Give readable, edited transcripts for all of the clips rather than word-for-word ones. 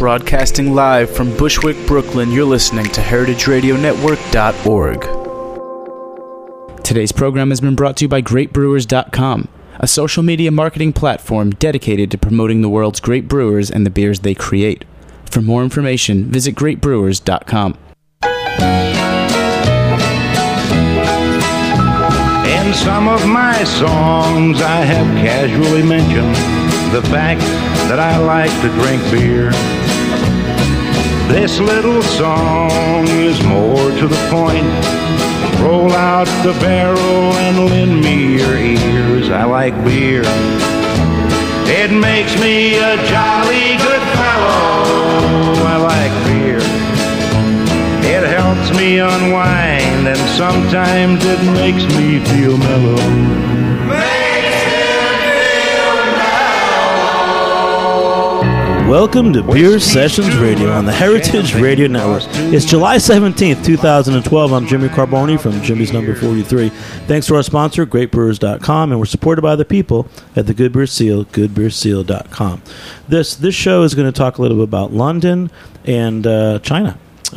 Broadcasting live from Bushwick, Brooklyn, you're listening to heritageradionetwork.org. Today's program has been brought to you by GreatBrewers.com, a social media marketing platform dedicated to promoting the world's great brewers and the beers they create. For more information, visit GreatBrewers.com. In some of my songs, I have casually mentioned the fact that I like to drink beer. This little song is more to the point. Roll out the barrel and lend me your ears. I like beer. It makes me a jolly good fellow. I like beer. It helps me unwind, and sometimes it makes me feel mellow. Welcome to Beer Sessions Radio on the Heritage Radio Network. It's July 17th, 2012. I'm Jimmy Carboni from Jimmy's Number 43. Thanks to our sponsor, GreatBrewers.com, and we're supported by the people at the Good Beer Seal, goodbeerseal.com. This show is going to talk a little bit about London and China.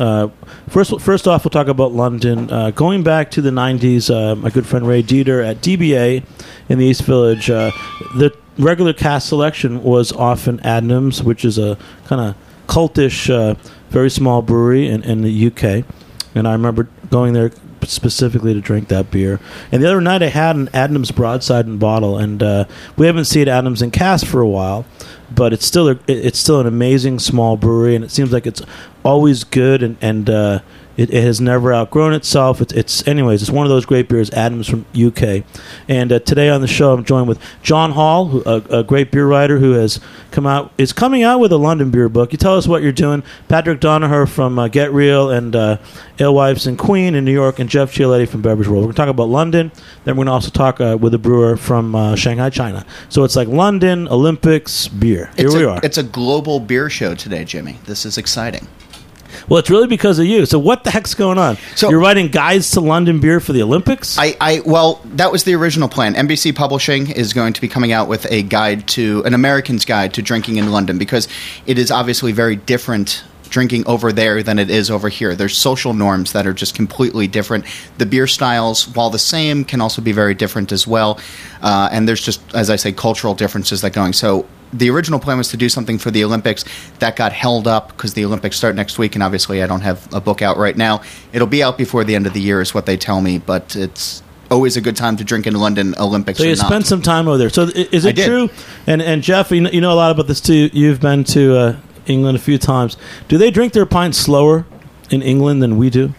First off, we'll talk about London. Going back to the 90s, my good friend Ray Dieter at DBA in the East Village, the regular cast selection was often Adnams, which is a kind of cultish, very small brewery in the UK. And I remember going there specifically to drink that beer. And the other night I had an Adnams broadside and bottle, and we haven't seen Adnams in cask for a while, but it's still an amazing small brewery, and it seems like it's always good, and it has never outgrown itself. It's one of those great beers, Adnams from UK. And today on the show, I'm joined with John Hall, a great beer writer who is coming out with a London beer book. You tell us what you're doing. Patrick Donaher from Get Real and Alewives and Queen in New York, and Jeff Chialetti from Beverage World. We're going to talk about London. Then we're going to also talk with a brewer from Shanghai, China. So it's like London, Olympics, beer. Here we are. It's a global beer show today, Jimmy. This is exciting. Well, it's really because of you. So what the heck's going on? So you're writing guides to London beer for the Olympics? Well, that was the original plan. NBC Publishing is going to be coming out with an American's guide to drinking in London, because it is obviously very different drinking over there than it is over here. There's social norms that are just completely different. The beer styles, while the same, can also be very different as well. And there's just, as I say, cultural differences that going. So the original plan was to do something for the Olympics. That got held up because the Olympics start next week, and obviously I don't have a book out right now. It'll be out before the end of the year is what they tell me, but it's always a good time to drink in London, Olympics or not. So you spent some time over there. So is it true? And Jeff, you know a lot about this too. You've been to England a few times. Do they drink their pints slower in England than we do?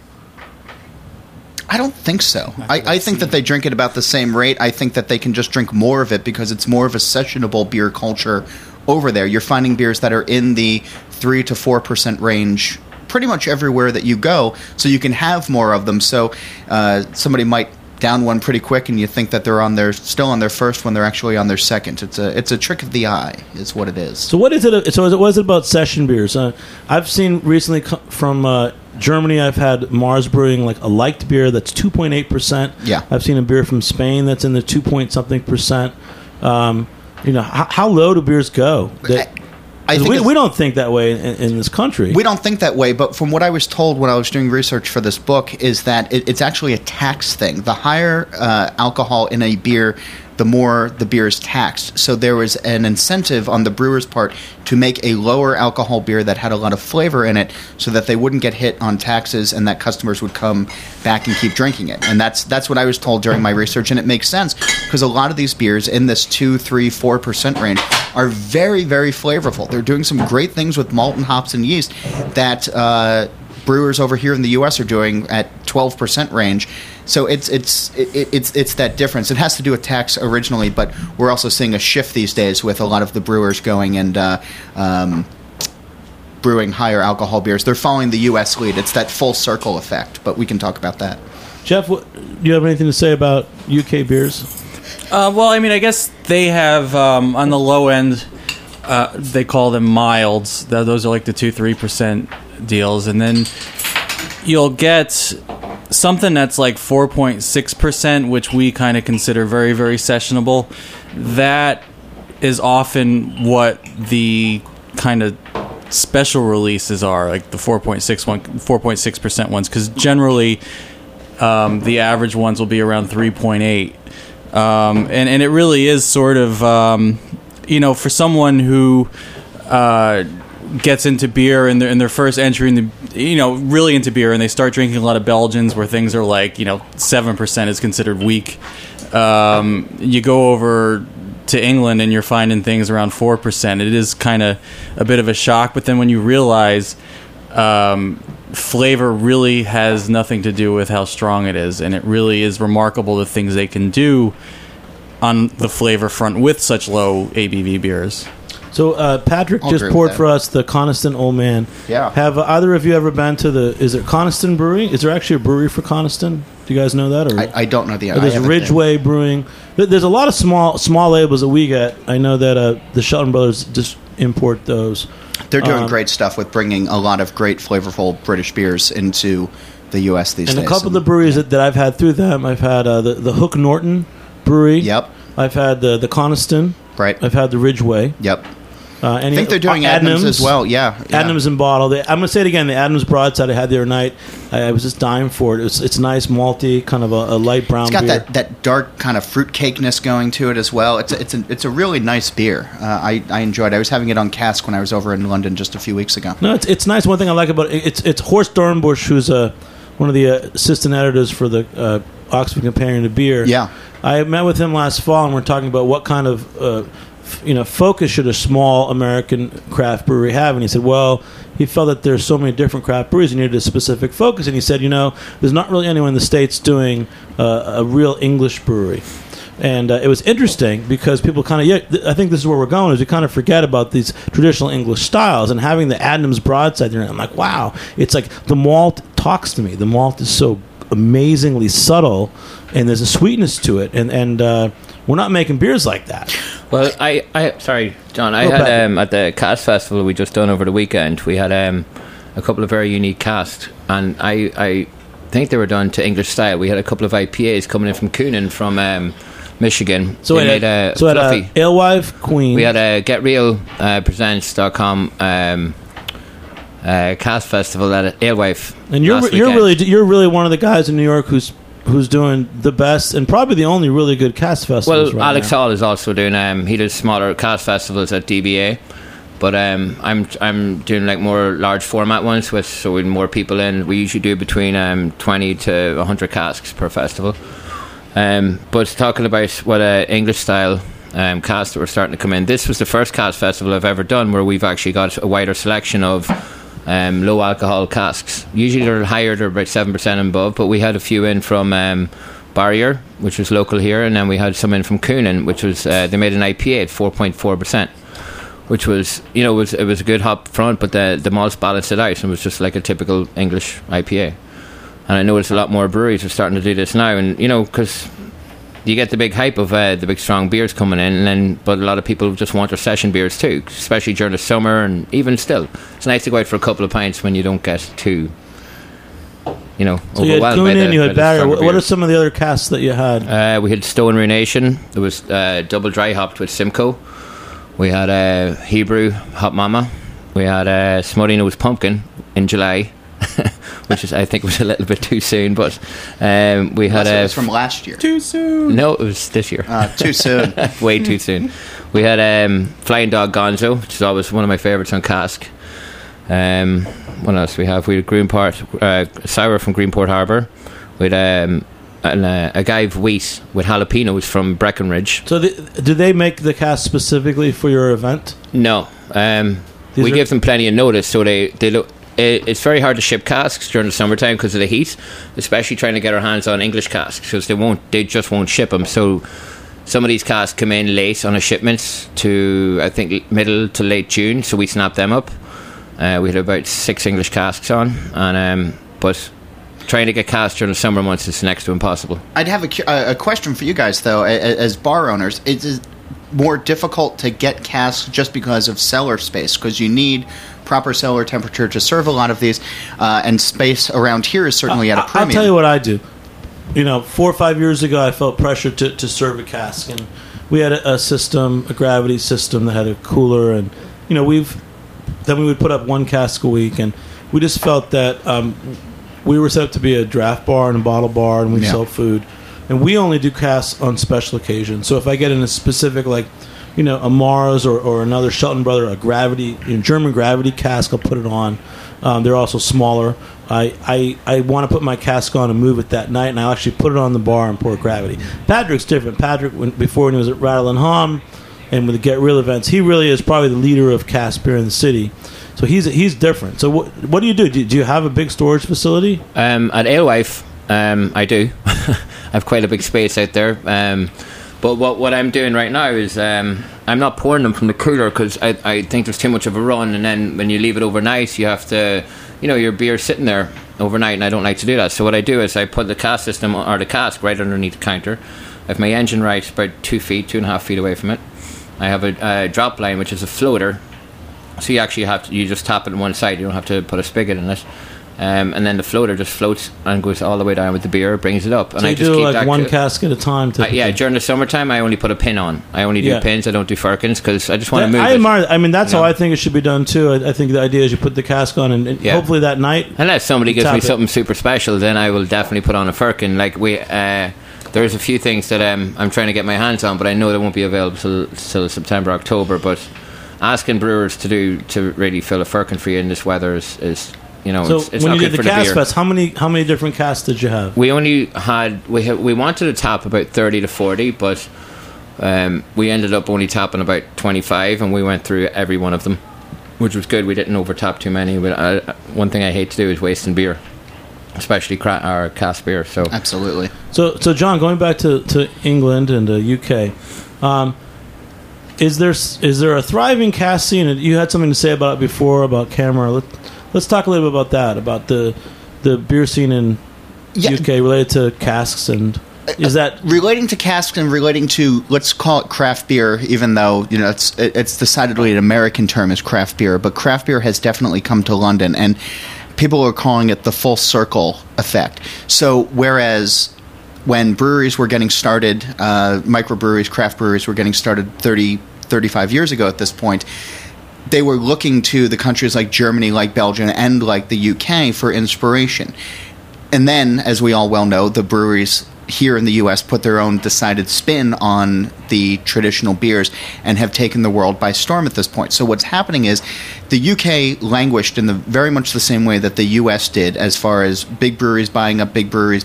I don't think so. I think that they drink at about the same rate. I think that they can just drink more of it because it's more of a sessionable beer culture over there. You're finding beers that are in the 3 to 4% range pretty much everywhere that you go, so you can have more of them. So somebody might down one pretty quick, and you think that they're still on their first when they're actually on their second. It's a trick of the eye, is what it is. So what is it? What is it about session beers? I've seen recently from Germany, I've had Mars Brewing like a light beer that's 2.8%. Yeah, I've seen a beer from Spain that's in the 2-point-something%. How low do beers go? We don't think that way in this country. We don't think that way, but from what I was told when I was doing research for this book is that it's actually a tax thing. The higher alcohol in a beer, the more the beer is taxed. So there was an incentive on the brewer's part to make a lower alcohol beer that had a lot of flavor in it so that they wouldn't get hit on taxes and that customers would come back and keep drinking it. And that's what I was told during my research, and it makes sense because a lot of these beers in this 2, 3, 4% range are very, very flavorful. They're doing some great things with malt and hops and yeast that brewers over here in the U.S. are doing at 12% range. So it's that difference. It has to do with tax originally, but we're also seeing a shift these days with a lot of the brewers going and brewing higher alcohol beers. They're following the U.S. lead. It's that full circle effect, but we can talk about that. Jeff, do you have anything to say about UK beers? I guess they have on the low end. They call them milds. Those are like the 2-3% deals, and then you'll get something that's like 4.6%, which we kind of consider very, very sessionable. That is often what the kind of special releases are, like the 4.6% ones, because generally the average ones will be around 3.8. And it really is sort of, for someone who gets into beer and their first entry in the, really into beer, and they start drinking a lot of Belgians where things are like, 7% is considered weak. You go over to England and you're finding things around 4%. It is kind of a bit of a shock, but then when you realize flavor really has nothing to do with how strong it is, and it really is remarkable the things they can do on the flavor front with such low ABV beers. So Patrick just poured for us the Coniston Old Man. Yeah. Have either of you ever been to is it Coniston Brewing? Is there actually a brewery for Coniston? Do you guys know that? Or I don't know the. There's Ridgeway Brewing. There's a lot of small labels that we get. I know that the Shelton Brothers just import those. They're doing great stuff with bringing a lot of great flavorful British beers into the U.S. these days. And a couple of the breweries that I've had through them, I've had the Hook Norton Brewery. Yep. I've had the Coniston. Right. I've had the Ridgeway. Yep. I think they're doing Adnams as well. Yeah. Adnams in bottle. I'm going to say it again. The Adnams Broadside I had the other night. I was just dying for it. It's nice, malty, kind of a light brown beer. It's got that dark kind of fruit cakeness going to it as well. It's a really nice beer. I enjoyed it. I was having it on cask when I was over in London just a few weeks ago. No, it's nice. One thing I like about it, it's Horst Dornbusch, who's one of the assistant editors for the Oxford Companion to Beer. Yeah. I met with him last fall, and we're talking about what kind of focus should a small American craft brewery have? And he said, well, he felt that there's so many different craft breweries, you needed a specific focus. And he said, there's not really anyone in the States doing a real English brewery. And it was interesting because people kind of, I think this is where we're going, is we kind of forget about these traditional English styles, and having the Adnams Broadside there, I'm like, wow, it's like the malt talks to me. The malt is so amazingly subtle, and there's a sweetness to it, and we're not making beers like that. Well, sorry, John. I had at the Cask Festival we just done over the weekend. We had a couple of very unique casks, and I think they were done to English style. We had a couple of IPAs coming in from Coonan from Michigan. So we had Alewife Queen. We had a GetRealPresents.com Cask Festival at Alewife. And you're really one of the guys in New York who's doing the best and probably the only really good cask festivals. Well, Alex Hall is also doing. He does smaller cask festivals at DBA, but I'm doing like more large format ones with more people in. We usually do between 20 to 100 casks per festival. But talking about what English style casks that were starting to come in, this was the first cask festival I've ever done where we've actually got a wider selection of low alcohol casks. Usually they're higher, they're about 7% and above, but we had a few in from Barrier, which was local here, and then we had some in from Coonan, which was they made an IPA at 4.4%, which was it was a good hop front, but the malts balanced it out, and it was just like a typical English IPA. And I noticed a lot more breweries are starting to do this now, and because you get the big hype of the big strong beers coming in, but a lot of people just want their session beers too, especially during the summer, and even still, it's nice to go out for a couple of pints when you don't get too, So you had Coonan, you had Barrier. What are some of the other casks that you had? We had Stone Ruination. There was double dry hopped with Simcoe. We had Hebrew Hop Mama. We had Smutty Nose Pumpkin in July. Which I think was a little bit too soon, but we had it was from last year. Too soon. No, it was this year. Too soon. Way too soon. We had Flying Dog Gonzo, which is always one of my favourites on cask. What else we have? We had Greenport sour from Greenport Harbour. We had a Agave Wheat with jalapenos from Breckenridge. So do they make the cask specifically for your event? No. We give them plenty of notice, so they look. It's very hard to ship casks during the summertime because of the heat, especially trying to get our hands on English casks, because they just won't ship them. So some of these casks come in late on a shipment to, I think, middle to late June, so we snap them up. We had about 6 English casks on, but trying to get casks during the summer months is next to impossible. I'd have a question for you guys, though, as bar owners. Is it more difficult to get casks just because of cellar space? Because you need proper cellar temperature to serve a lot of these, and space around here is certainly at a premium. I'll tell you what I do. 4 or 5 years ago, I felt pressure to serve a cask, and we had a gravity system that had a cooler, and we've then we would put up one cask a week, and we just felt that we were set up to be a draft bar and a bottle bar, and we sell food, and we only do casks on special occasions. So if I get in a specific, like, you know, a Mars or another Shelton Brother, a Gravity, German Gravity cask, I'll put it on. They're also smaller. I want to put my cask on and move it that night, and I'll actually put it on the bar and pour Gravity. Patrick's different. Patrick, before when he was at Rattle and Hum and with the Get Real events, he really is probably the leader of cask beer in the city. So he's different. So what do you do? Do you have a big storage facility? At Alewife, I do. I have quite a big space out there. But what I'm doing right now is I'm not pouring them from the cooler because I think there's too much of a run, and then when you leave it overnight, you have to, you know, your beer's sitting there overnight, and I don't like to do that. So what I do is I put the cask system or the cask right underneath the counter. I have my engine right about 2.5 feet away from it. I have a drop line, which is a floater. So you actually you just tap it on one side. You don't have to put a spigot in it. And then the floater just floats and goes all the way down with the beer, brings it up. And so I you just do keep like that one cask at a time? Yeah, during the summertime, I only put a pin on. I only do pins. I don't do firkins because I just want to move I admire it. I mean, that's how I think it should be done too. I think the idea is you put the cask on, and hopefully that night, unless somebody gives me something super special, then I will definitely put on a firkin. Like there's a few things that I'm trying to get my hands on, but I know they won't be available till September, October. But asking brewers to really fill a firkin for you in this weather is you know, so it's when not you good did for the the cask beer. fest, how many different casks did you have? We only had we wanted to tap about 30 to 40, but we ended up only tapping about 25, and we went through every one of them, which was good. We didn't over tap too many. But one thing I hate to do is wasting beer, especially our cask beer. So absolutely. So John, going back to England and the UK. Is there a thriving cask scene? You had something to say about it before about camera. Let's talk a little bit about that, about the beer scene in UK related to casks, and is that relating to casks and relating to, let's call it craft beer, even though, you know, it's decidedly an American term as craft beer, but craft beer has definitely come to London, and people are calling it the full circle effect. So whereas when breweries were getting started, microbreweries, craft breweries were getting started 35 years ago at this point, they were looking to the countries like Germany, like Belgium, and like the UK for inspiration. And then, as we all well know, the breweries here in the US put their own decided spin on the traditional beers and have taken the world by storm at this point. So what's happening is the UK languished in very much the same way that the US did, as far as big breweries buying up big breweries,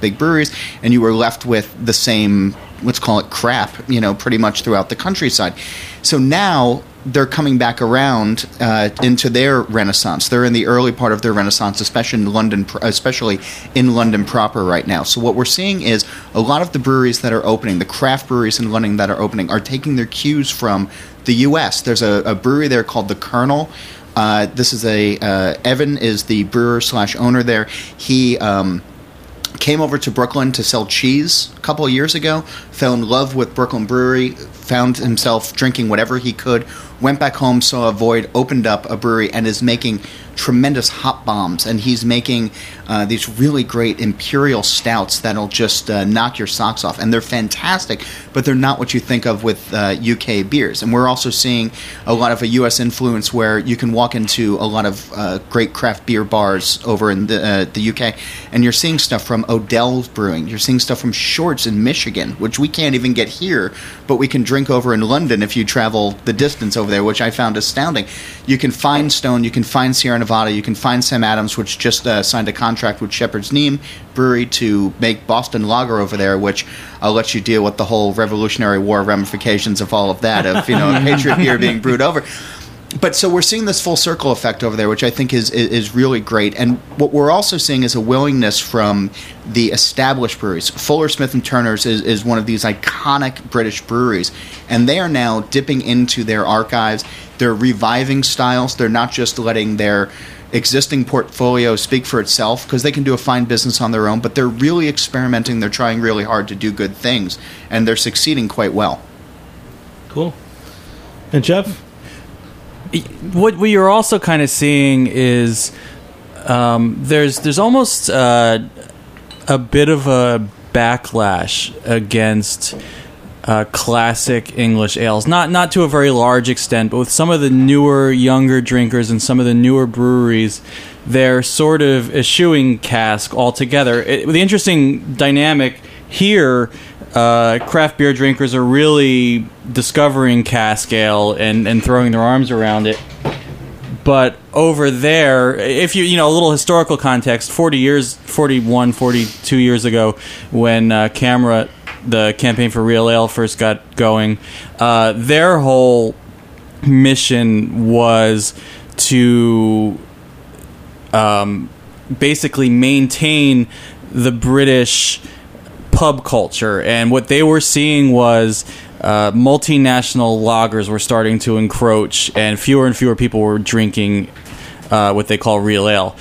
and you were left with the same, let's call it crap, you know, pretty much throughout the countryside. So now they're coming back around into their renaissance. They're in the early part of their renaissance, especially in London proper right now. So what we're seeing is a lot of the breweries that are opening, the craft breweries in London that are opening, are taking their cues from the U.S. There's a brewery there called The Colonel. This is Evan is the brewer / owner there. He came over to Brooklyn to sell cheese a couple of years ago, fell in love with Brooklyn Brewery, found himself drinking whatever he could, went back home, saw a void, opened up a brewery, and is making tremendous hop bombs. And he's making these really great imperial stouts that'll just knock your socks off. And they're fantastic, but they're not what you think of with UK beers. And we're also seeing a lot of a US influence where you can walk into a lot of great craft beer bars over in the UK, and you're seeing stuff from Odell's Brewing. You're seeing stuff from Shorts in Michigan, which we can't even get here, but we can drink over in London if you travel the distance over there, which I found astounding. You can find Stone, you can find Sierra Nevada, you can find Sam Adams, which just signed a contract with Shepherd's Neame Brewery to make Boston Lager over there, which I'll let you deal with the whole Revolutionary War ramifications of all of that, of, you know, Patriot beer being brewed over. But so we're seeing this full circle effect over there, which I think is really great. And what we're also seeing is a willingness from the established breweries. Fuller Smith and Turner's is one of these iconic British breweries, and they are now dipping into their archives. They're reviving styles. They're not just letting their existing portfolio speak for itself, because they can do a fine business on their own, but they're really experimenting. They're trying really hard to do good things, and they're succeeding quite well. Cool. And Jeff? What we are also kind of seeing is there's almost a bit of a backlash against classic English ales. Not to a very large extent, but with some of the newer, younger drinkers and some of the newer breweries, they're sort of eschewing cask altogether. The interesting dynamic here, craft beer drinkers are really discovering cask ale and throwing their arms around it. But over there, if a little historical context, 42 years ago, when the campaign for Real Ale first got going, their whole mission was to basically maintain the British pub culture. And what they were seeing was multinational lagers were starting to encroach, and fewer people were drinking what they call real ale.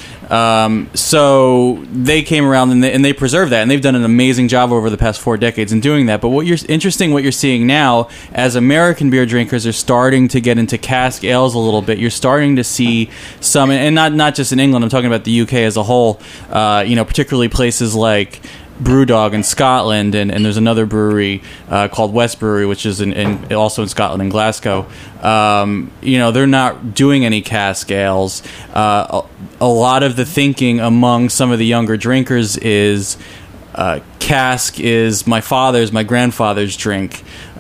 So they came around and they preserved that, and they've done an amazing job over the past 4 decades in doing that. But what you're seeing now, as American beer drinkers are starting to get into cask ales a little bit, you're starting to see some, and not just in England, I'm talking about the UK as a whole, particularly places like Brewdog in Scotland, and there's another brewery called West Brewery, which is also in Scotland, in Glasgow. They're not doing any cask ales. A lot of the thinking among some of the younger drinkers is cask is my grandfather's drink,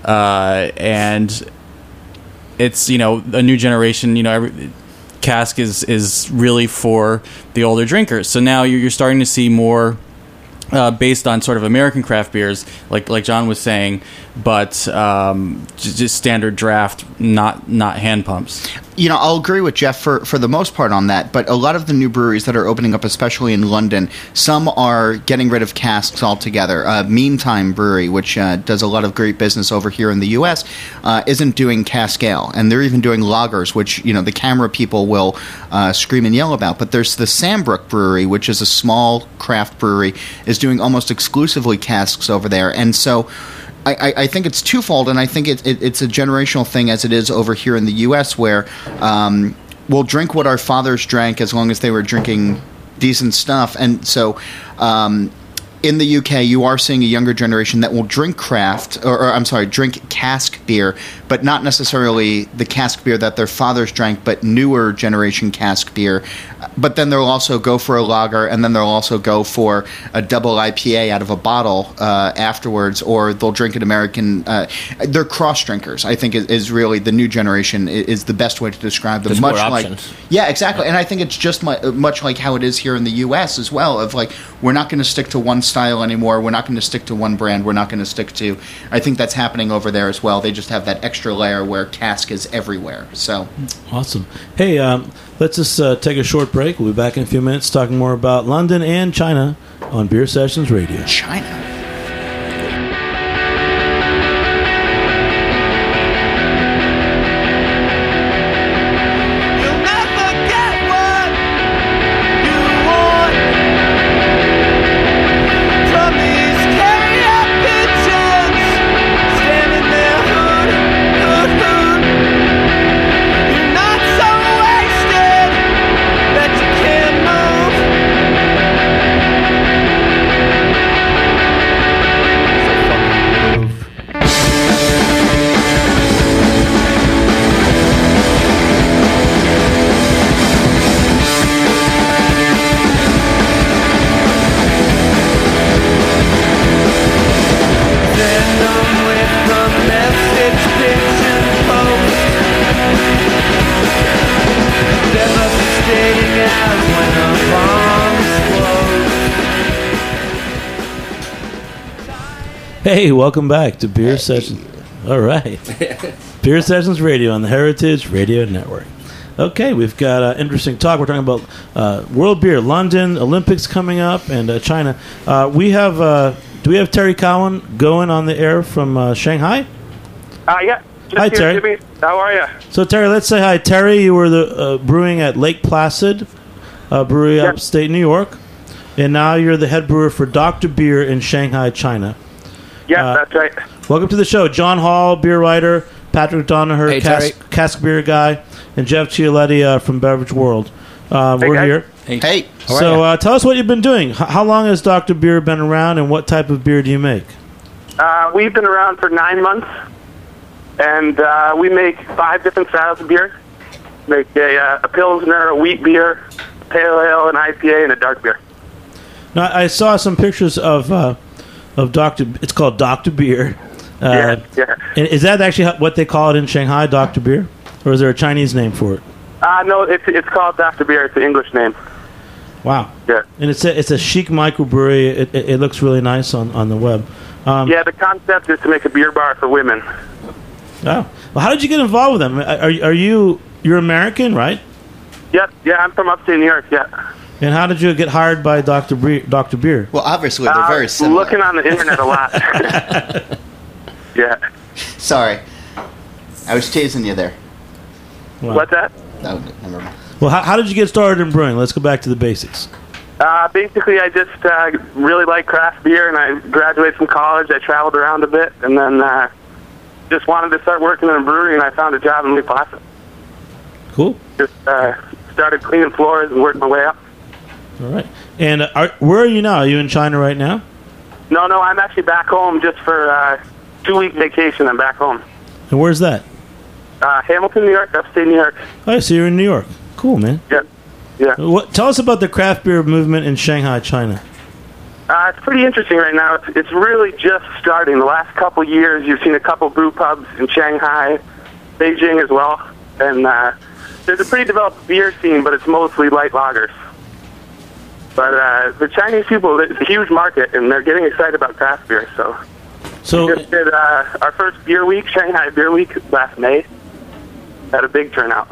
and it's a new generation. Cask is really for the older drinkers. So now you're starting to see more. Based on sort of American craft beers, like John was saying, but just standard draft, not hand pumps. I'll agree with Jeff for the most part on that, but a lot of the new breweries that are opening up, especially in London, some are getting rid of casks altogether. Meantime Brewery, which does a lot of great business over here in the U.S., isn't doing cask ale, and they're even doing lagers, which the camera people will scream and yell about. But there's the Sambrook Brewery, which is a small craft brewery, is doing almost exclusively casks over there, and so I think it's twofold, and I think it's a generational thing as it is over here in the U.S., where we'll drink what our fathers drank as long as they were drinking decent stuff. And so in the UK, you are seeing a younger generation that will drink drink cask beer, but not necessarily the cask beer that their fathers drank, but newer generation cask beer. But then they'll also go for a lager, and then they'll also go for a double IPA out of a bottle afterwards, or they'll drink an American. They're cross drinkers. I think is really the new generation is the best way to describe them. There's more options. Yeah, exactly. And I think it's just much like how it is here in the U.S. as well. Of we're not going to stick to one style anymore. We're not going to stick to one brand. We're not going to stick to. I think that's happening over there as well. They just have that extra layer where cask is everywhere. So awesome. Hey, let's just take a short break. We'll be back in a few minutes talking more about London and China on Beer Sessions Radio. China. Hey, welcome back to Beer Sessions. All right. Beer Sessions Radio on the Heritage Radio Network. Okay, we've got interesting talk. We're talking about World Beer, London, Olympics coming up, and China. Do we have Terry Cowan going on the air from Shanghai? Yeah. Just hi, here, Terry. Jimmy. How are you? So, Terry, let's say hi. Terry, you were the brewing at Lake Placid Brewery, upstate New York, and now you're the head brewer for Dr. Beer in Shanghai, China. Yeah, that's right. Welcome to the show. John Hall, beer writer, Patrick Donaher, Hey, cask beer guy, and Jeff Cialetti from Beverage World. We're guys. here. Hey. So tell us what you've been doing. How long has Dr. Beer been around, and what type of beer do you make? We've been around for 9 months, and we make 5 different styles of beer. Make a Pilsner, a wheat beer, pale ale, an IPA, and a dark beer. Now, I saw some pictures of Dr. It's called Dr. Beer. Yeah. And is that actually what they call it in Shanghai, Dr. Beer? Or is there a Chinese name for it? No, it's called Dr. Beer. It's the English name. Wow. Yeah. And it's a chic microbrewery. It looks really nice on the web. Yeah, the concept is to make a beer bar for women. Oh. Well, how did you get involved with them? You're American, right? Yep. Yeah, I'm from upstate New York. Yeah. And how did you get hired by Dr. Beer? Well, obviously, they're very similar. Looking on the internet a lot. Yeah. Sorry. I was teasing you there. Wow. What's that? No, never mind. Well, how did you get started in brewing? Let's go back to the basics. Basically, I just really like craft beer, and I graduated from college. I traveled around a bit, and then just wanted to start working in a brewery, and I found a job in Lee Placid. Cool. Just started cleaning floors and worked my way up. All right. And where are you now? Are you in China right now? No, I'm actually back home just for 2-week vacation. I'm back home. And where's that? Hamilton, New York, upstate New York. Oh, so you're in New York. Cool, man. Yeah. Tell us about the craft beer movement in Shanghai, China. It's pretty interesting right now. It's really just starting. The last couple years, you've seen a couple brew pubs in Shanghai, Beijing as well. And there's a pretty developed beer scene, but it's mostly light lagers. But the Chinese people, it's a huge market, and they're getting excited about craft beer. So we just did our first beer week, Shanghai Beer Week, last May. Had a big turnout.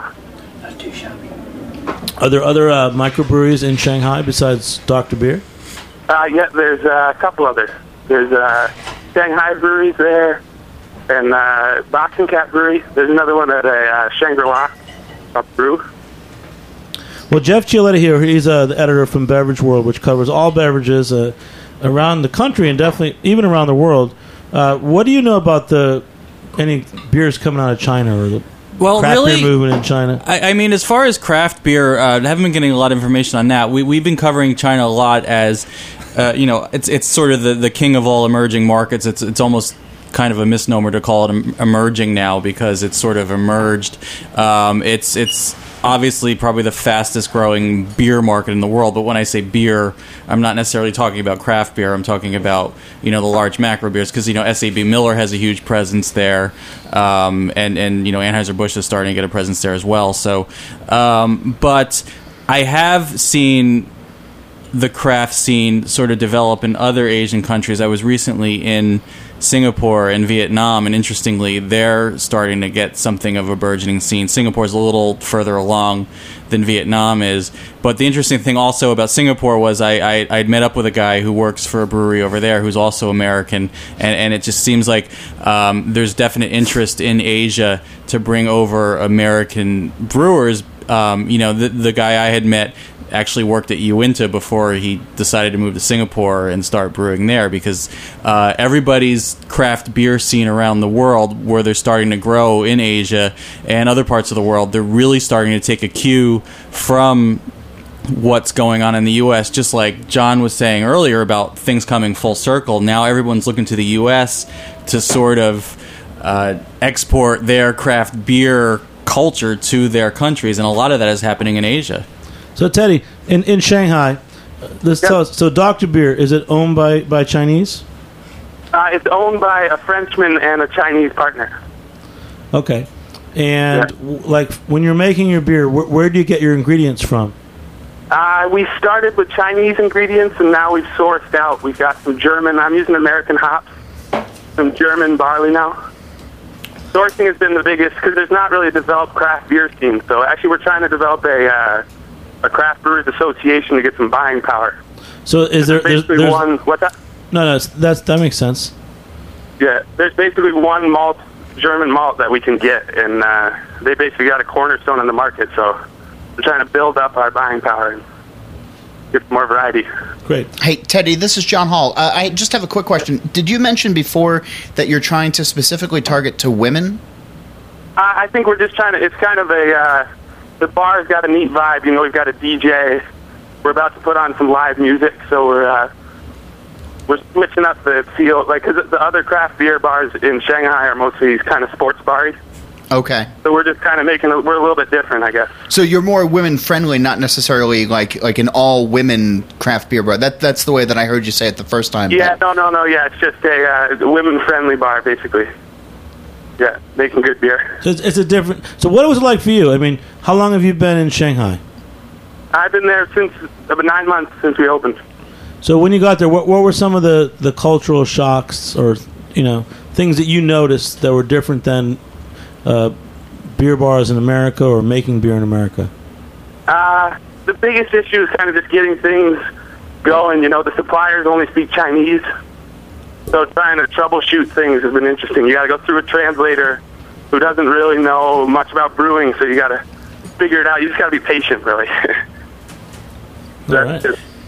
Are there other microbreweries in Shanghai besides Dr. Beer? Yeah, there's a couple others. There's Shanghai breweries there, and Boxing Cat Brewery. There's another one at Shangri-La up brew. Well, Jeff Gioletta here, he's the editor from Beverage World, which covers all beverages around the country and definitely even around the world. What do you know about any beers coming out of China or the craft beer movement in China? I mean, as far as craft beer, I haven't been getting a lot of information on that. We've been covering China a lot as, it's sort of the king of all emerging markets. It's almost kind of a misnomer to call it emerging now because it's sort of emerged. It's obviously probably the fastest growing beer market in the world, but when I say beer, I'm not necessarily talking about craft beer. I'm talking about, the large macro beers because, S.A.B. Miller has a huge presence there, and Anheuser-Busch is starting to get a presence there as well. So, but I have seen the craft scene sort of develop in other Asian countries. I was recently in Singapore and Vietnam, and interestingly, they're starting to get something of a burgeoning scene. Singapore's a little further along than Vietnam is. But the interesting thing also about Singapore was I'd met up with a guy who works for a brewery over there who's also American, and it just seems like there's definite interest in Asia to bring over American brewers. The guy I had met actually worked at Uinta before he decided to move to Singapore and start brewing there because everybody's craft beer scene around the world, where they're starting to grow in Asia and other parts of the world, they're really starting to take a cue from what's going on in the U.S. Just like John was saying earlier about things coming full circle, now everyone's looking to the U.S. to sort of export their craft beer culture to their countries, and a lot of that is happening in Asia. So, Teddy, in Shanghai, tell us, so Dr. Beer, is it owned by Chinese? It's owned by a Frenchman and a Chinese partner. Okay. And, when you're making your beer, where do you get your ingredients from? We started with Chinese ingredients, and now we've sourced out. We've got some German. I'm using American hops, some German barley now. Sourcing has been the biggest because there's not really a developed craft beer scene. So actually, we're trying to develop a craft brewers association to get some buying power. So is there there's one? What's that? No, that makes sense. Yeah, there's basically one malt, German malt, that we can get, and they basically got a cornerstone in the market. So we're trying to build up our buying power and get more variety. Great. Hey, Teddy, this is John Hall. I just have a quick question. Did you mention before that you're trying to specifically target to women? I think we're just trying to, it's kind of the bar's got a neat vibe. We've got a DJ. We're about to put on some live music, so we're we're switching up the feel, like, because the other craft beer bars in Shanghai are mostly kind of sports bars. Okay. So we're just kind of we're a little bit different, I guess. So you're more women friendly, not necessarily like an all women craft beer bar. That's the way that I heard you say it the first time. Yeah, no. Yeah, it's just a women friendly bar, basically. Yeah, making good beer. So it's a different. So what was it like for you? I mean, how long have you been in Shanghai? I've been there since about 9 months since we opened. So when you got there, what were some of the cultural shocks or things that you noticed that were different than beer bars in America or making beer in America? The biggest issue is kind of just getting things going. The suppliers only speak Chinese, so trying to troubleshoot things has been interesting. You got to go through a translator who doesn't really know much about brewing, so you got to figure it out. You just got to be patient, really. All right.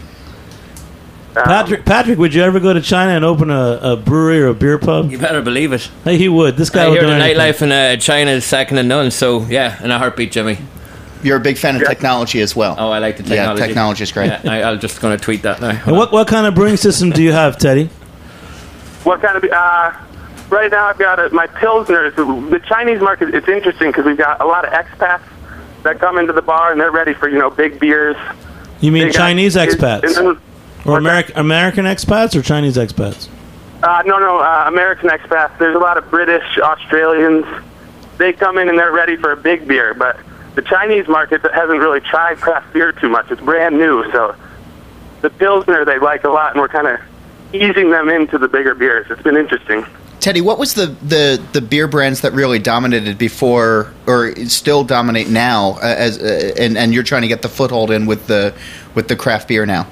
Patrick, would you ever go to China and open a brewery or a beer pub? You better believe it. Hey, he would. This guy I would hear do the anything. nightlife in China is second to none, so yeah, in a heartbeat, Jimmy. You're a big fan of technology as well. Oh, I like the technology. Yeah, technology is great. Yeah, I'm just going to tweet that now. And what kind of brewing system do you have, Teddy? What kind of... right now I've got my Pilsner. The Chinese market, it's interesting because we've got a lot of expats that come into the bar and they're ready for, big beers. You mean Chinese expats? expats? Or American expats or Chinese expats? No, American expats. There's a lot of British, Australians. They come in and they're ready for a big beer, but the Chinese market hasn't really tried craft beer too much. It's brand new, so the Pilsner they like a lot, and we're kind of easing them into the bigger beers. It's been interesting. Teddy, what was the beer brands that really dominated before, or still dominate now, and you're trying to get the foothold in with the craft beer now?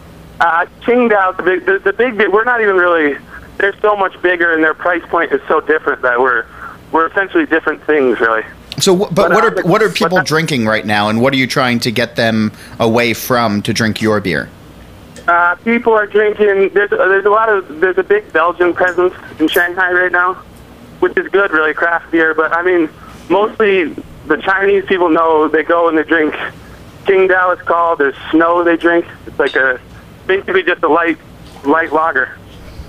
Qingdao, the big beer. We're not even really. They're so much bigger, and their price point is so different that we're essentially different things, really. So, what are people drinking right now, and what are you trying to get them away from to drink your beer? People are drinking. There's a big Belgian presence in Shanghai right now, which is good, really, craft beer. But I mean, mostly the Chinese people know they go and they drink. Qingdao it's called. There's Snow they drink. It's like basically just a light lager.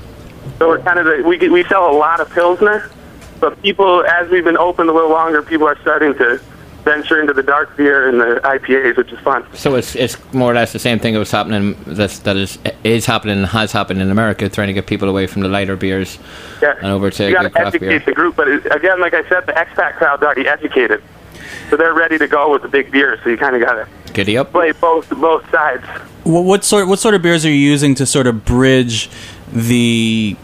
So we're kind of we sell a lot of Pilsner, but people, as we've been open a little longer, people are starting to venture into the dark beer and the IPAs, which is fun. So it's more or less the same thing that was happening that is happening and has happened in America, trying to get people away from the lighter beers and over to you got to craft beer. educate the group, but again, like I said, the expat crowd's already educated, so they're ready to go with the big beer. So you kind of got to giddy up, play both sides. What sort of beers are you using to sort of bridge the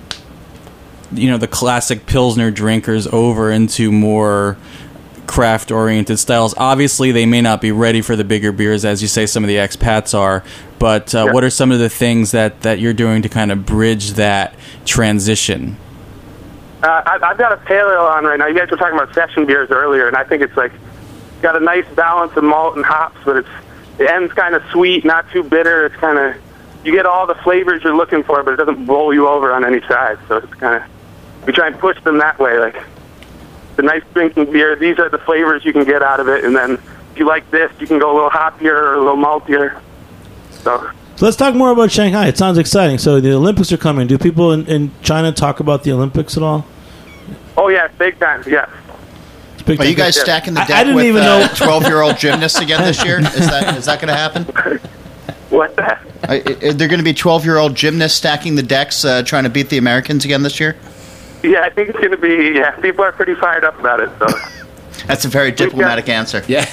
classic Pilsner drinkers over into more craft-oriented styles? Obviously, they may not be ready for the bigger beers, as you say, some of the expats are, but what are some of the things that you're doing to kind of bridge that transition? I've got a pale ale on right now. You guys were talking about session beers earlier, and I think it's got a nice balance of malt and hops, but the end's kind of sweet, not too bitter. It's kind of, you get all the flavors you're looking for, but it doesn't roll you over on any side. So it's kind of, we try and push them that way, like the nice drinking beer. These are the flavors you can get out of it, and then if you like this, you can go a little hoppier or a little maltier. So let's talk more about Shanghai. It sounds exciting. So the Olympics are coming. Do people in China talk about the Olympics at all? Oh yeah, big time. Yeah. Are you guys stacking the deck I didn't with even know 12-year-old gymnasts again this year? Is that going to happen? What's that? They're going to be 12-year-old gymnasts stacking the decks, trying to beat the Americans again this year? Yeah, I think it's going to be. Yeah, people are pretty fired up about it. So that's a very diplomatic answer. Yeah.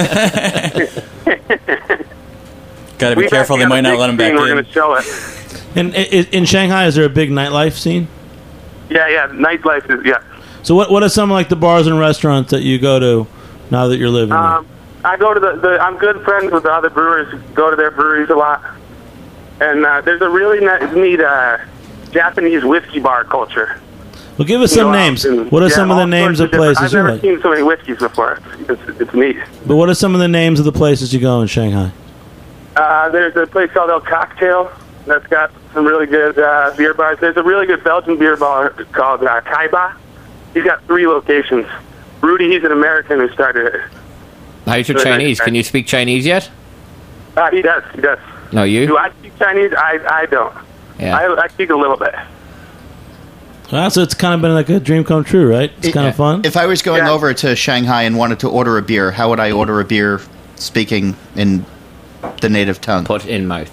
Got to be careful; they might not let them back in. We're going to show it. And in Shanghai, is there a big nightlife scene? Yeah, nightlife is So what are some like the bars and restaurants that you go to now that you're living there? I go to I'm good friends with the other brewers. Go to their breweries a lot, and there's a really neat Japanese whiskey bar culture. Well, give us some names. What are some of the names of places you like? I've never seen so many whiskeys before. It's neat. But what are some of the names of the places you go in Shanghai? There's a place called El Cocktail that's got some really good beer bars. There's a really good Belgian beer bar called Kaiba. He's got 3 locations. Rudy, he's an American who started it. How's your Chinese? Can you speak Chinese yet? He does. No, you? Do I speak Chinese? I don't. Yeah. I speak a little bit. So it's kind of been like a dream come true, right? It's kind of fun. If I was going Yeah. over to Shanghai and wanted to order a beer, how would I order a beer speaking in the native tongue? Put in mouth.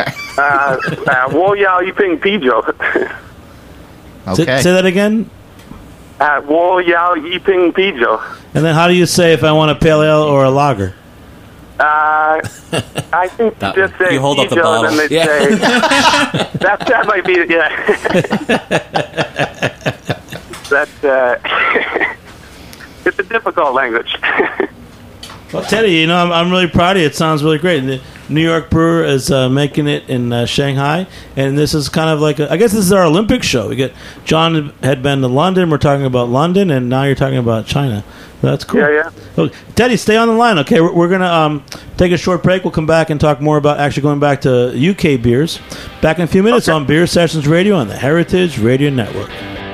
Wo Yao Yiping Pijo. Okay. Say that again. Wo Yao Yiping Pijo. And then how do you say if I want a pale ale or a lager? I think That just say You hold up the Pijo, bottle. and they Yeah. say that might be That's it's a difficult language. Well, Teddy, I'm really proud of you. It sounds really great. The New York Brewer is making it in Shanghai, and this is kind of like I guess this is our Olympic show. We get John had been to London. We're talking about London, and now you're talking about China. That's cool. Yeah. Well, Teddy, stay on the line. Okay, we're gonna take a short break. We'll come back and talk more about actually going back to UK beers. Back in a few minutes on Beer Sessions Radio on the Heritage Radio Network.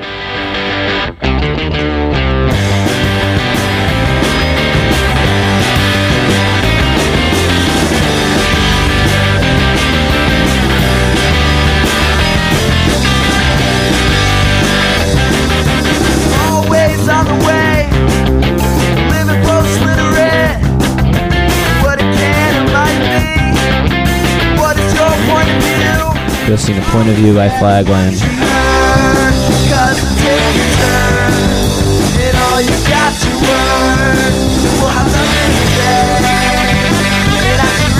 Always on the way, living post-literate. What it can or might be. What is your point of view? Listening to Point of View by Flagland. Cause the taking turn, and all you got to earn. Well, how lovely is that? And I can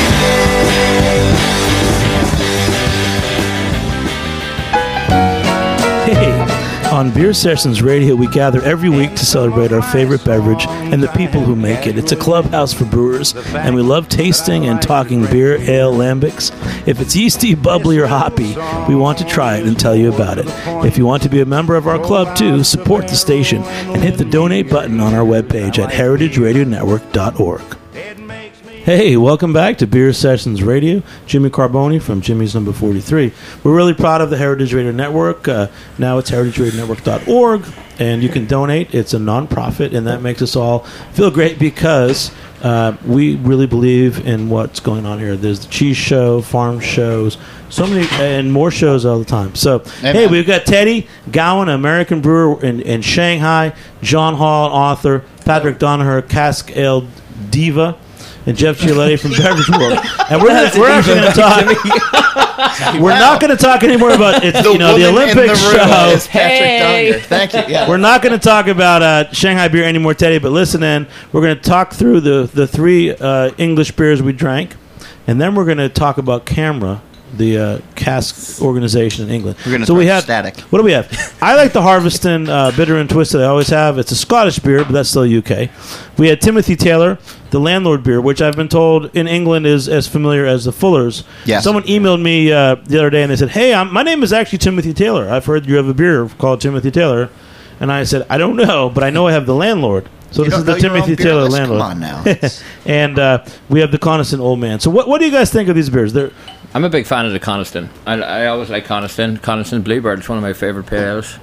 really Hey, on Beer Sessions Radio, we gather every week to celebrate our favorite beverage and the people who make it. It's a clubhouse for brewers, and we love tasting and talking beer, ale, lambics. If it's yeasty, bubbly, or hoppy, we want to try it and tell you about it. If you want to be a member of our club, too, support the station and hit the donate button on our webpage at heritageradionetwork.org. Hey, welcome back to Beer Sessions Radio. Jimmy Carboni from Jimmy's Number 43. We're really proud of the Heritage Radio Network. Now it's heritageradionetwork.org, and you can donate. It's a nonprofit, and that makes us all feel great because we really believe in what's going on here. There's the cheese show, farm shows, so many, and more shows all the time. So, hey, we've got Teddy Gowan, an American brewer in Shanghai, John Hall, an author, Patrick Donaher, cask ale diva, and Jeff Gialetti from Beverage World. And we're actually going to talk. We're not going to talk anymore about the Olympic show. Is Patrick Donaher. Thank you. Yeah. We're not going to talk about Shanghai beer anymore, Teddy. But listen in. We're going to talk through the three English beers we drank, and then we're going to talk about Camera, the cask organization in England. We're going to we have Static. What do we have? I like the Harveston Bitter and Twisted. I always have. It's a Scottish beer, but that's still UK. We had Timothy Taylor, the Landlord beer, which I've been told in England is as familiar as the Fuller's. Yes. Someone emailed me the other day and they said, "Hey, my name is actually Timothy Taylor. I've heard you have a beer called Timothy Taylor." And I said, "I don't know, but I know I have the Landlord." So You this is don't the know your Timothy own beer Taylor list? Landlord. Come on now. And we have the Coniston Old Man. So what do you guys think of these beers? I'm a big fan of the Coniston. I always like Coniston. Coniston Bluebird is one of my favourite pale ales.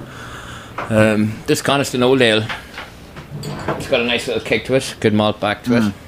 This Coniston Old Ale, it's got a nice little kick to it, good malt back to it.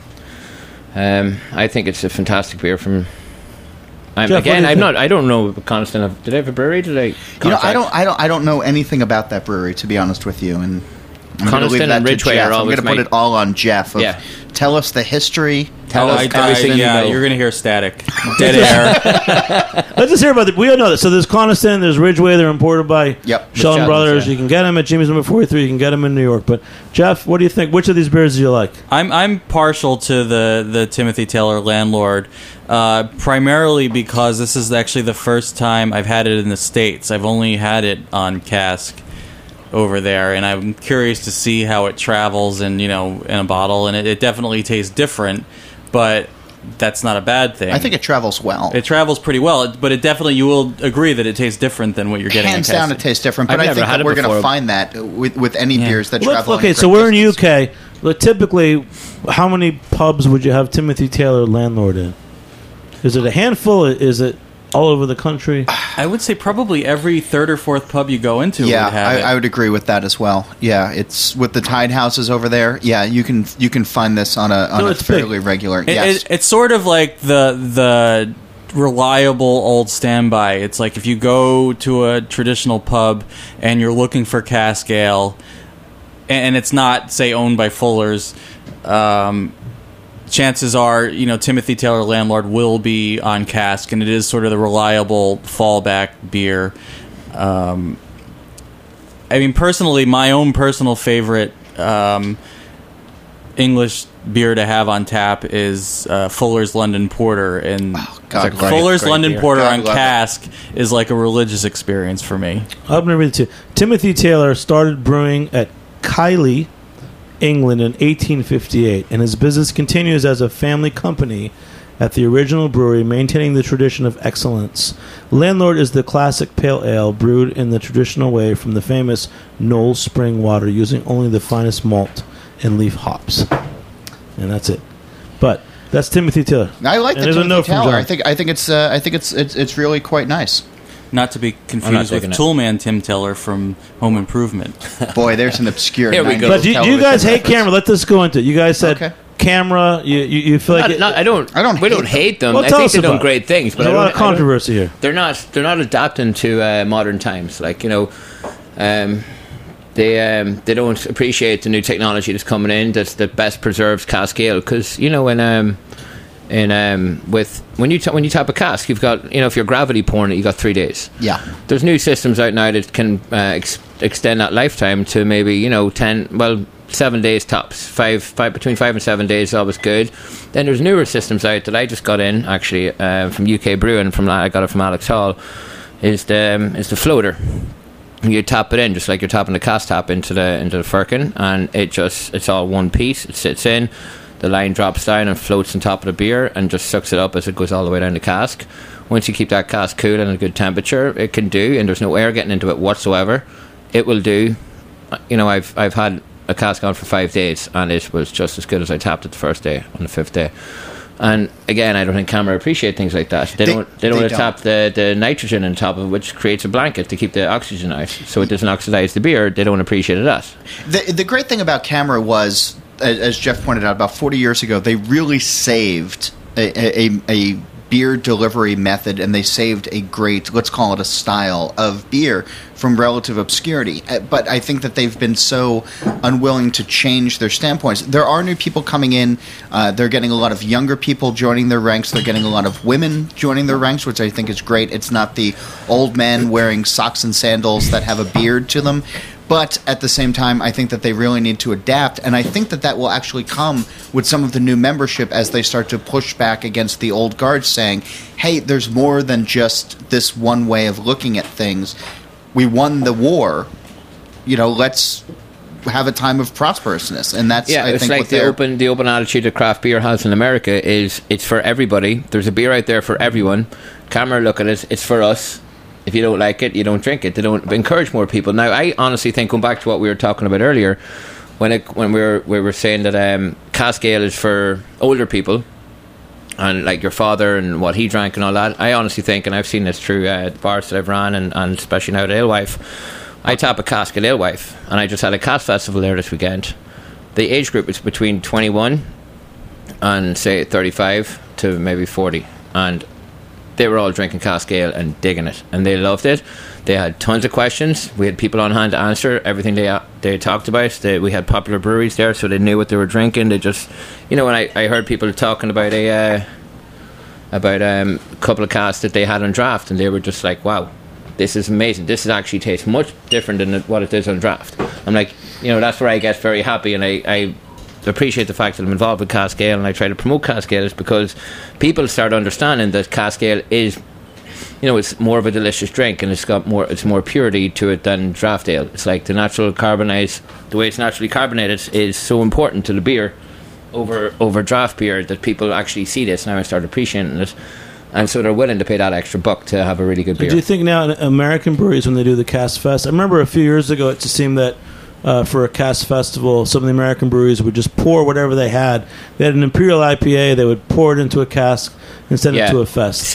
I think it's a fantastic beer from. Jeff, what do you think? I don't know Coniston. Did they have a brewery? I don't know anything about that brewery, to be honest with you. And I'm going to leave Coniston that and to Ridgeway Jeff. are I'm always going to put it all on Jeff. Yeah. Tell us the history. Tell us everything you know. You're going to hear static. Dead air. Let's just hear about it. We all know that. So there's Coniston, there's Ridgeway. They're imported by Yep. Sheldon Sheldon's, Brothers. yeah. You can get them at Jimmy's Number 43. You can get them in New York. But Jeff, what do you think? Which of these beers do you like? I'm partial to the Timothy Taylor Landlord, primarily because this is actually the first time I've had it in the States. I've only had it on cask over there, and I'm curious to see how it travels in a bottle, and it definitely tastes different, but that's not a bad thing. I think it travels well. It travels pretty well, but it definitely, you will agree that it tastes different than what you're getting. Hands in down, cask. it tastes different. But I've I never think had that it we're going to before. find that with any beers that travel. Okay, any so great we're in distance. UK. Look, typically, how many pubs would you have Timothy Taylor Landlord in? Is it a handful? Is it all over the country? I would say probably every third or fourth pub you go into Yeah, would have it. I would agree with that as well. Yeah, it's with the Tide houses over there. Yeah, you can find this on a it's fairly big. regular. It- Yes, it's sort of like the reliable old standby. It's like if you go to a traditional pub and you're looking for cask ale, and it's not, say, owned by Fuller's, chances are, Timothy Taylor Landlord will be on cask, and it is sort of the reliable fallback beer. Personally, my own personal favorite English beer to have on tap is Fuller's London Porter, and Fuller's London Porter on cask is like a religious experience for me. I'm going to read it to you. Timothy Taylor started brewing at Kiley, England in 1858, and his business continues as a family company at the original brewery, maintaining the tradition of excellence. Landlord is the classic pale ale brewed in the traditional way from the famous Knoll Spring water, using only the finest malt and leaf hops. And that's it. But that's Timothy Taylor. I like and the Timothy Taylor. I think it's really quite nice. Not to be confused with Toolman Tim Taylor from Home Improvement. Boy, there's an obscure. Here we go. But do you guys hate camera? Let this go into it. You guys said camera. You feel like I don't. We don't hate them. Well, I think they're doing great things. But there's a lot of controversy here. They're not adapting to modern times. Like they don't appreciate the new technology that's coming in that best preserves cask ale, because when you tap a cask, you've got, if you're gravity pouring it, you've got 3 days. Yeah. There's new systems out now that can extend that lifetime to maybe 7 days tops. Between 5 and 7 days is always good. Then there's newer systems out that I just got in actually from UK Brewing. I got it from Alex Hall. Is the floater. You tap it in just like you're tapping the cask tap into the firkin, and it's all one piece. It sits in. The line drops down and floats on top of the beer and just sucks it up as it goes all the way down the cask. Once you keep that cask cool and at a good temperature, it can do, and there's no air getting into it whatsoever, it will do. I've had a cask on for 5 days, and it was just as good as I tapped it the first day on the 5th day. And again, I don't think Camera appreciate things like that. They don't tap the nitrogen on top of it, which creates a blanket to keep the oxygen out, so it doesn't oxidize the beer. They don't appreciate that. The great thing about Camera was, as Jeff pointed out, about 40 years ago, they really saved a beer delivery method, and they saved a great, let's call it a style of beer from relative obscurity. But I think that they've been so unwilling to change their standpoints. There are new people coming in. They're getting a lot of younger people joining their ranks. They're getting a lot of women joining their ranks, which I think is great. It's not the old men wearing socks and sandals that have a beard to them. But at the same time, I think that they really need to adapt, and I think that will actually come with some of the new membership as they start to push back against the old guard, saying, hey, there's more than just this one way of looking at things. We won the war. Let's have a time of prosperousness, and that's I it's think like what the open attitude that craft beer has in America is it's for everybody. There's a beer out there for everyone. Camera look at it. It's for us. If you don't like it, you don't drink it. They don't encourage more people. Now, I honestly think, going back to what we were talking about earlier, when we were saying that cask ale is for older people, and like your father and what he drank and all that, I honestly think, and I've seen this through the bars that I've run, and especially now at Alewife, I tap a cask at Alewife, and I just had a cask festival there this weekend. The age group was between 21 and, say, 35 to maybe 40, and they were all drinking cask ale and digging it, and they loved it. They had tons of questions. We had people on hand to answer everything they talked about. We had popular breweries there, so they knew what they were drinking. They just, when I heard people talking about a couple of casks that they had on draft, and they were just like, wow, this is amazing. This actually tastes much different than what it does on draft. I'm like, that's where I get very happy, and I appreciate the fact that I'm involved with cask ale, and I try to promote cask ale, is because people start understanding that cask ale is, it's more of a delicious drink, and it's more purity to it than draft ale. It's like the way it's naturally carbonated is so important to the beer over draft beer, that people actually see this now and start appreciating it, and so they're willing to pay that extra buck to have a really good beer. Do you think now in American breweries, when they do the Cask Fest, I remember a few years ago it just seemed that for a cask festival, some of the American breweries would just pour whatever they had. They had an Imperial IPA, they would pour it into a cask and send it to a fest.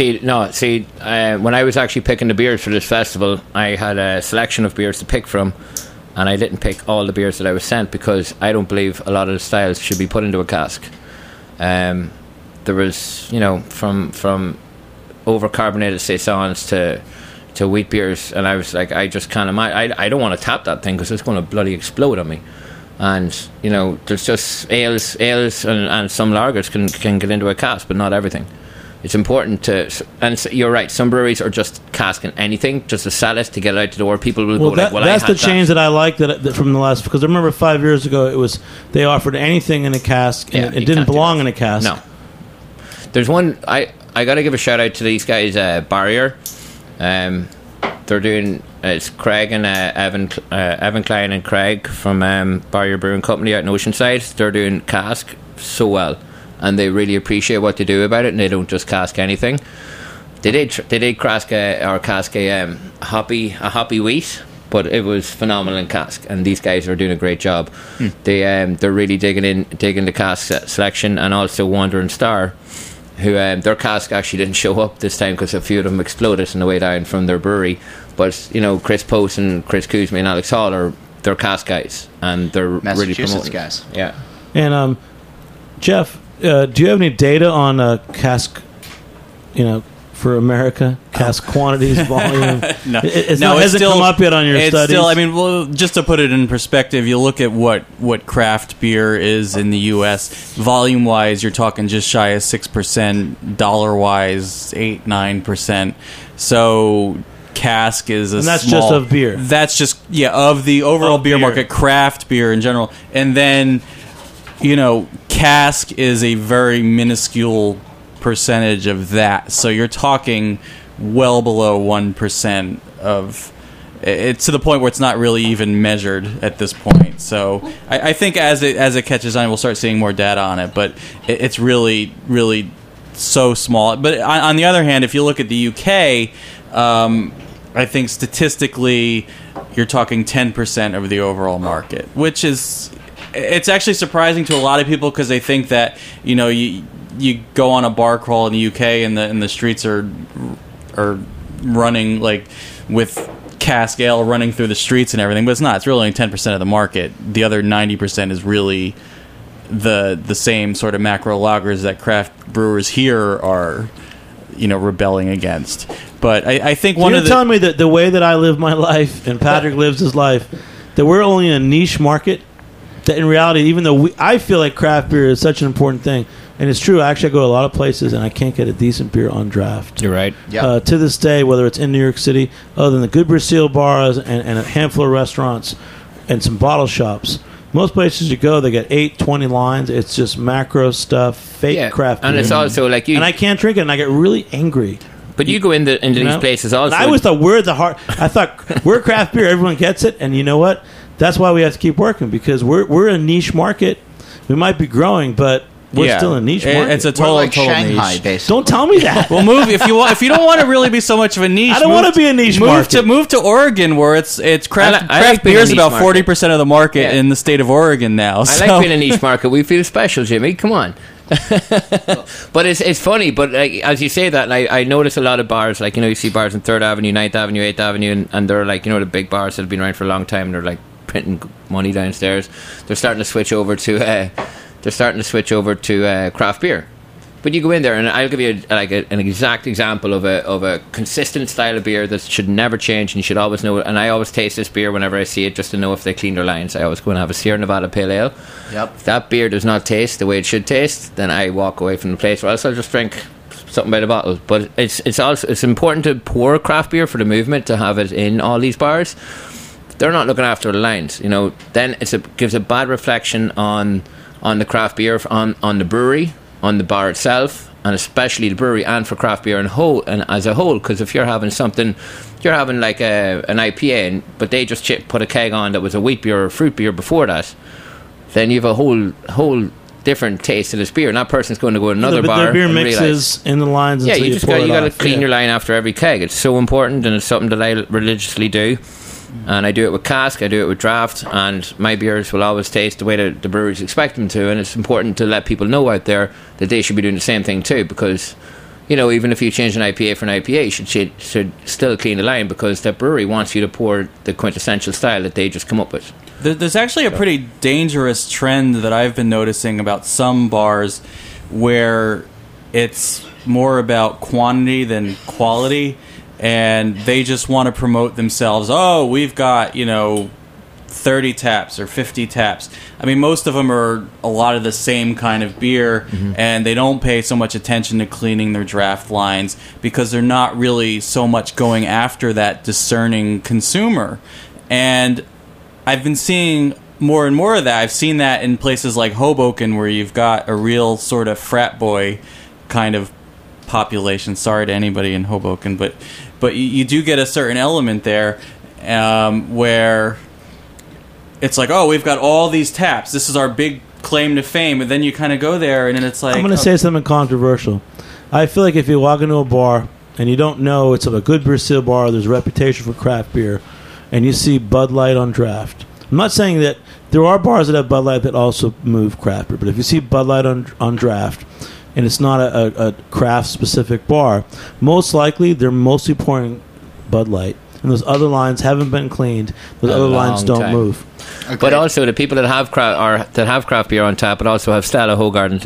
When I was actually picking the beers for this festival, I had a selection of beers to pick from, and I didn't pick all the beers that I was sent, because I don't believe a lot of the styles should be put into a cask. There was, from over-carbonated saisons to wheat beers, and I was like, I just can't imagine. I don't want to tap that thing because it's going to bloody explode on me. And there's just ales and some lagers can get into a cask, but not everything. It's important to, and you're right, some breweries are just casking anything just to sell it, to get it out the door. People will go like, well, that's the change that I like that from the last, because I remember 5 years ago it was they offered anything in a cask, and it didn't belong in a cask. No. There's one, I got to give a shout out to these guys, Barrier. They're doing, it's Craig and Evan Klein and Craig from Barrier Brewing Company out in Oceanside. They're doing cask so well, and they really appreciate what they do about it, and they don't just cask anything. They did cask a hoppy wheat, but it was phenomenal in cask, and these guys are doing a great job. They're really digging the cask selection, and also Wandering Star, who their cask actually didn't show up this time because a few of them exploded on the way down from their brewery. But Chris Post and Chris Kuzma and Alex Hall are their cask guys, and they're really promoting guys. Yeah. And Jeff, do you have any data on cask? For America, cask quantities, volume. No, it hasn't come up yet on your it's studies. Still, I mean, well, just to put it in perspective, you look at what craft beer is in the U.S. Volume wise, you're talking just shy of 6%. Dollar wise, 8-9%. So cask is and that's just of beer. That's just of the overall beer market, craft beer in general, and then cask is a very minuscule percentage of that, so you're talking well below 1% of it's, to the point where it's not really even measured at this point. So I think as it catches on, we'll start seeing more data on it, but it's really so small. But on the other hand, if you look at the UK, I think statistically you're talking 10% of the overall market, which is, it's actually surprising to a lot of people because they think that you go on a bar crawl in the UK and the streets are running like with cask ale running through the streets and everything, but it's not. It's really only 10% of the market. The other 90% is really the same sort of macro lagers that craft brewers here are rebelling against. But I think you're telling me that the way that I live my life and Patrick lives his life, that we're only in a niche market, that in reality, even though I feel like craft beer is such an important thing. And it's true. Actually, I go to a lot of places and I can't get a decent beer on draft. You're right. Yeah. To this day, whether it's in New York City, other than the Good Brazil bars and a handful of restaurants and some bottle shops, most places you go, they get 8-20 lines. It's just macro stuff, fake craft beer. And it's also like and I can't drink it, and I get really angry. But you go into these places also. And I always thought I thought we're craft beer. Everyone gets it, and you know what? That's why we have to keep working, because we're a niche market. We might be growing, but we're still a niche market. It's a total Shanghai, niche. basically. Don't tell me that. Well, move if you want. If you don't want to really be so much of a niche, I don't want to be a niche market. Move to Oregon, where it's craft like beer is about market. 40% of the market in the state of Oregon now. I like being a niche market. We feel special, Jimmy. Come on. But it's funny. But as you say that, I notice a lot of bars. Like you see bars on 3rd Avenue, 9th Avenue, 8th Avenue, and they're like the big bars that have been around for a long time. And they're like printing money downstairs. They're starting to switch over to. Craft beer. But you go in there, and I'll give you an exact example of a consistent style of beer that should never change, and you should always know it. And I always taste this beer whenever I see it, just to know if they clean their lines. I always go and have a Sierra Nevada Pale Ale. Yep. If that beer does not taste the way it should taste, then I walk away from the place, or else I'll just drink something by the bottle. But it's important to pour craft beer for the movement, to have it in all these bars. They're not looking after the lines, Then gives a bad reflection on the craft beer, on the brewery, on the bar itself, and especially the brewery, and for craft beer and as a whole. Because if you're having like an IPA, but they just put a keg on that was a wheat beer or fruit beer before that, then you have a whole different taste of this beer. And that person's going to go to another bar. Their beer and mixes in the lines. Yeah, until you got to clean your your line after every keg. It's so important, and it's something that I religiously do. And I do it with cask, I do it with draft, and my beers will always taste the way that the breweries expect them to. And it's important to let people know out there that they should be doing the same thing too, because even if you change an IPA for an IPA, you should still clean the line, because the brewery wants you to pour the quintessential style that they just come up with. There's actually a pretty dangerous trend that I've been noticing about some bars, where it's more about quantity than quality, and they just want to promote themselves. Oh, we've got 30 taps or 50 taps. I mean, most of them are a lot of the same kind of beer, and they don't pay so much attention to cleaning their draft lines because they're not really so much going after that discerning consumer. And I've been seeing more and more of that. I've seen that in places like Hoboken, where you've got a real sort of frat boy kind of population. Sorry to anybody in Hoboken, but you do get a certain element there where it's like, oh, we've got all these taps. This is our big claim to fame. And then you kind of go there, and then it's like... I'm going to say something controversial. I feel like if you walk into a bar and you don't know it's a good Brazil bar, there's a reputation for craft beer, and you see Bud Light on draft. I'm not saying that there are bars that have Bud Light that also move craft beer, but if you see Bud Light on draft, and it's not a craft-specific bar, most likely they're mostly pouring Bud Light, and those other lines haven't been cleaned. Those other lines don't move. Okay. But also the people that have craft beer on tap, but also have Stella, Hoegaarden,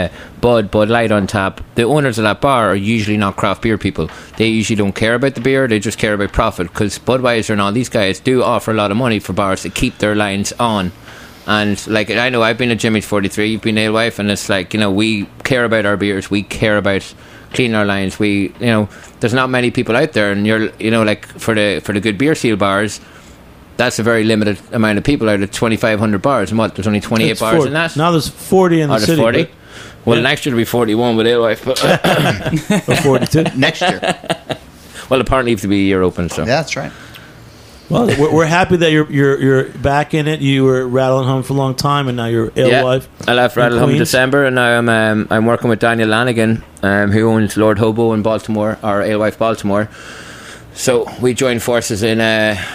Bud Light on tap. The owners of that bar are usually not craft beer people. They usually don't care about the beer; they just care about profit. Because Budweiser and all these guys do offer a lot of money for bars to keep their lines on. And like, I know I've been at Jimmy's 43, you've been Alewife, and it's like, we care about our beers, we care about cleaning our lines. There's not many people out there, and you're like for the good beer seal bars. That's a very limited amount of people out of 2,500 bars. And what? There's only 28 bars 40. in that? Now there's 40 in the city. 40? Well, next year there'll be 41 with Alewife. Or 42. Next year. Well, apparently you have to be a year open. So Yeah, that's right. Well, we're happy that you're back in it. You were Rattling Hum for a long time, and now you're Alewife. Yeah, I left Rattling Hum in December, and now I'm working with Daniel Lanigan, who owns Lord Hobo in Baltimore, or Alewife Baltimore. So we joined forces in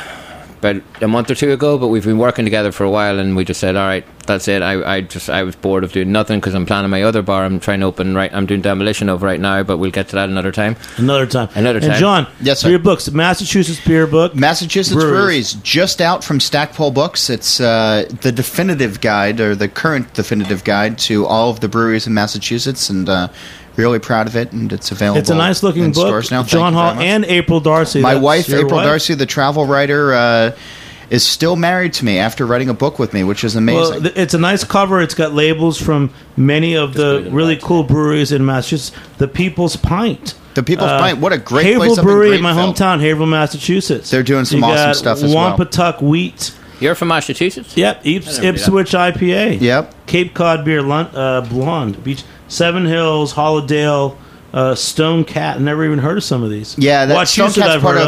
about a month or two ago, but we've been working together for a while, and we just said, all right, that's it. I was bored of doing nothing because I'm planning my other bar. I'm trying to open I'm doing Demolition of right now, but we'll get to that another time. And John, yes, sir. For your books, Massachusetts Beer Book, Massachusetts Breweries, just out from Stackpole Books. It's the definitive guide, or the current definitive guide to all of the breweries in Massachusetts, and really proud of it, and it's available. It's a nice looking book. Stores now. John Hall and April Darcy. My wife, April Darcy, the travel writer, is still married to me after writing a book with me, which is amazing. Well, it's a nice cover. It's got labels from many of the really cool breweries in Massachusetts. The People's Pint. The People's Pint. What a great Haverhill place up Brewery in in my hometown, Haverhill, Massachusetts. They're doing some awesome stuff as well. Wampatuck Wheat. You're from Massachusetts? Yep. Ipswich IPA. Yep. Cape Cod Beer, Blonde Beach, Seven Hills, Hollowdale, Stone Cat. Never even heard of some of these. Yeah, that Stone Cat's part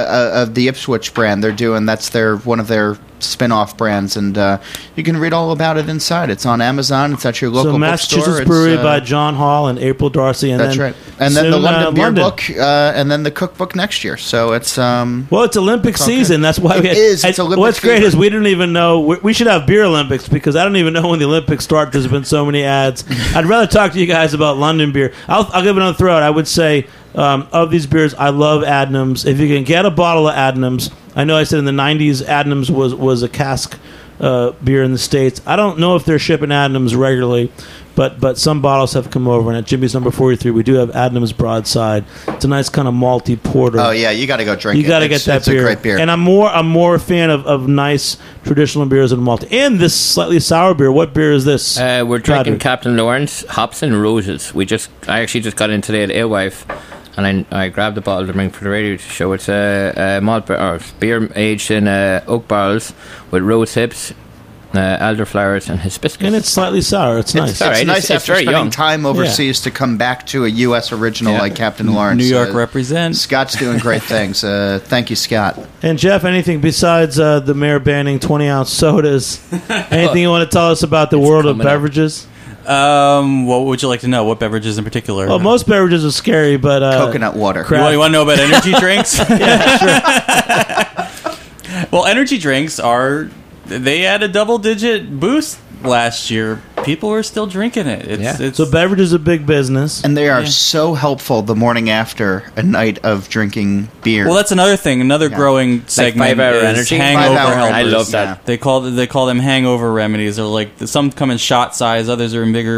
of the Ipswich brand. That's one of their spin-off brands, and you can read all about it inside. It's on Amazon. It's at your local bookstore. Massachusetts Brewery by John Hall and April Darcy, and that's right. And then the London Beer Book, and then the cookbook next year. So it's it's Olympic season. That's why it's Olympic. What's great is we didn't even know we should have Beer Olympics, because I don't even know when the Olympics start. There's been so many ads. I'd rather talk to you guys about London beer. I'll give another throw out. I would say of these beers, I love Adnams. If you can get a bottle of Adnams. I know I said in the 90s Adnams was a cask beer in the States. I don't know if they're shipping Adnams regularly, but some bottles have come over. And at Jimmy's number 43, we do have Adnams Broadside. It's a nice kind of malty porter. Oh yeah, you got to go drink it. You got to get that beer. It's a great beer. And I'm more a fan of nice traditional beers and malty. And this slightly sour beer. What beer is this? We're drinking Captain Lawrence Hops and Roses. I actually just got in today at Alewife. And I grabbed the bottle to bring for the radio to show. It's a malt beer aged in oak barrels with rose hips, elderflowers, and hibiscus. And it's slightly sour. It's nice. It's nice after spending time overseas to come back to a U.S. original like Captain Lawrence. New York represents. Scott's doing great things. Thank you, Scott. And Jeff, anything besides the mayor banning 20-ounce sodas? Anything you want to tell us about the world of beverages? What would you like to know? What beverages in particular? Well, most beverages are scary, but coconut water. You want to know about energy drinks? Yeah, sure. Well, energy drinks they had a double-digit boost last year. People are still drinking it. So beverages are big business. And they are so helpful the morning after a night of drinking beer. Well, that's another thing. Another growing segment 5 hour is energy. hangover 5 hour helpers. I love that. They call them hangover remedies. They're like, some come in shot size, others are in bigger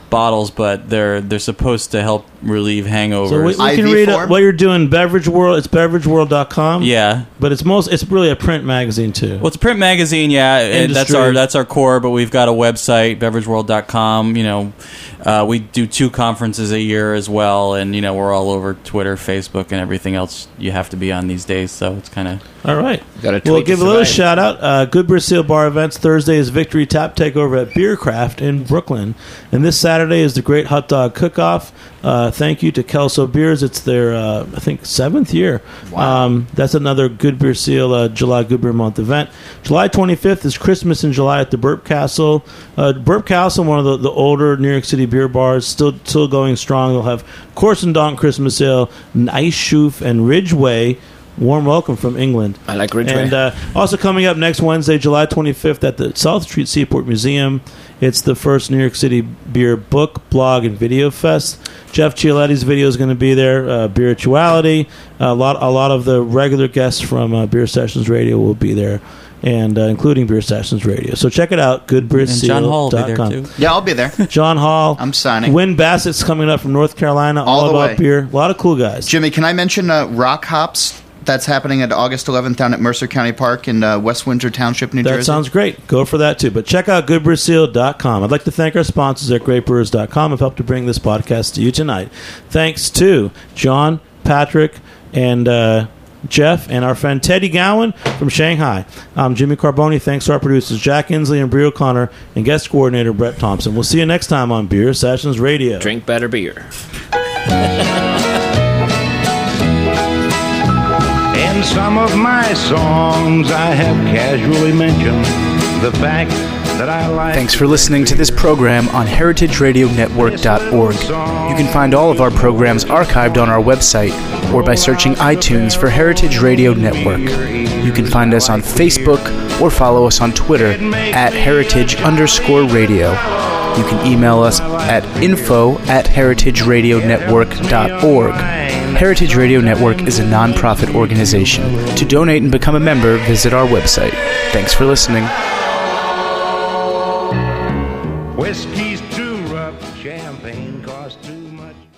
bottles, but they're supposed to help relieve hangovers. So we can read what you're doing. Beverage World. It's beverageworld.com. Yeah, but it's really a print magazine too. Well, it's a print magazine. Yeah, and that's our core. But we've got a website, beverageworld.com. We do 2 conferences a year as well, and we're all over Twitter, Facebook, and everything else you have to be on these days. So it's kind of all right. We'll give a little shout out. Good Beer Seal Bar events. Thursday is Victory Tap Takeover at Beercraft in Brooklyn, and this Saturday is the Great Hot Dog Cook-Off. Thank you to Kelso Beers. It's their, I think, 7th year. Wow. That's another Good Beer Seal July Good Beer Month event. July 25th is Christmas in July at the Burp Castle. Burp Castle, one of the older New York City beer bars, still going strong. They'll have Course and Donk Christmas Ale, Nice Schoof, and Ridgeway. Warm welcome from England. I like Ridgeway. And also coming up next Wednesday, July 25th at the South Street Seaport Museum, it's the first New York City Beer Book, Blog, and Video Fest. Jeff Gialetti's video is going to be there. Beerituality. A lot of the regular guests from Beer Sessions Radio will be there, and including Beer Sessions Radio. So check it out, goodbeerseal.com. John Hall will be there too. Yeah, I'll be there. John Hall. I'm signing. Win Bassett's coming up from North Carolina. All about way. Beer. A lot of cool guys. Jimmy, can I mention Rock Hops? That's happening at August 11th down at Mercer County Park in West Windsor Township, New Jersey. That sounds great. Go for that, too. But check out goodbeerseal.com. I'd like to thank our sponsors at greatbrewers.com who have helped to bring this podcast to you tonight. Thanks to John, Patrick, and Jeff, and our friend Teddy Gowan from Shanghai. I'm Jimmy Carboni. Thanks to our producers, Jack Inslee and Brie O'Connor, and guest coordinator, Brett Thompson. We'll see you next time on Beer Sessions Radio. Drink better beer. In some of my songs, I have casually mentioned the fact that I like... Thanks for listening to this program on heritageradionetwork.org. You can find all of our programs archived on our website or by searching iTunes for Heritage Radio Network. You can find us on Facebook or follow us on Twitter at @heritage_radio. You can email us at info@heritageradionetwork.org. Heritage Radio Network is a non-profit organization. To donate and become a member, visit our website. Thanks for listening. Whiskey's too rough, champagne costs too much.